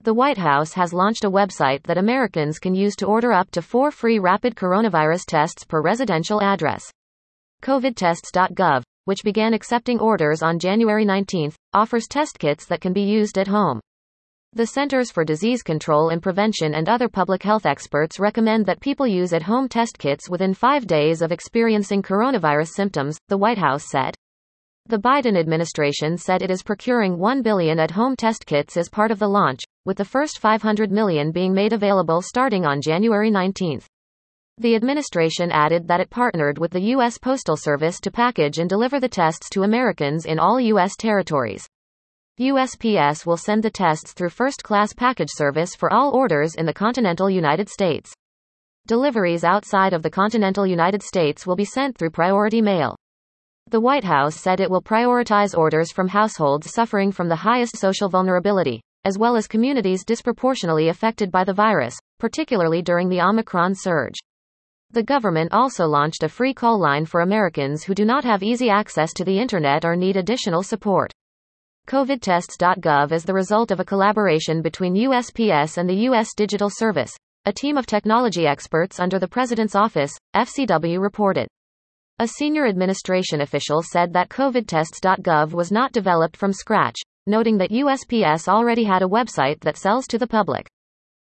The White House has launched a website that Americans can use to order up to 4 free rapid coronavirus tests per residential address. COVIDtests.gov, which began accepting orders on January 19, offers test kits that can be used at home. The Centers for Disease Control and Prevention and other public health experts recommend that people use at-home test kits within 5 days of experiencing coronavirus symptoms, the White House said. The Biden administration said it is procuring 1 billion at-home test kits as part of the launch, with the first 500 million being made available starting on January 19. The administration added that it partnered with the U.S. Postal Service to package and deliver the tests to Americans in all U.S. territories. USPS will send the tests through first-class package service for all orders in the continental United States. Deliveries outside of the continental United States will be sent through priority mail. The White House said it will prioritize orders from households suffering from the highest social vulnerability, as well as communities disproportionately affected by the virus, particularly during the Omicron surge. The government also launched a free call line for Americans who do not have easy access to the internet or need additional support. COVIDtests.gov is the result of a collaboration between USPS and the U.S. Digital Service, a team of technology experts under the President's Office, FCW reported. A senior administration official said that COVIDtests.gov was not developed from scratch, noting that USPS already had a website that sells to the public.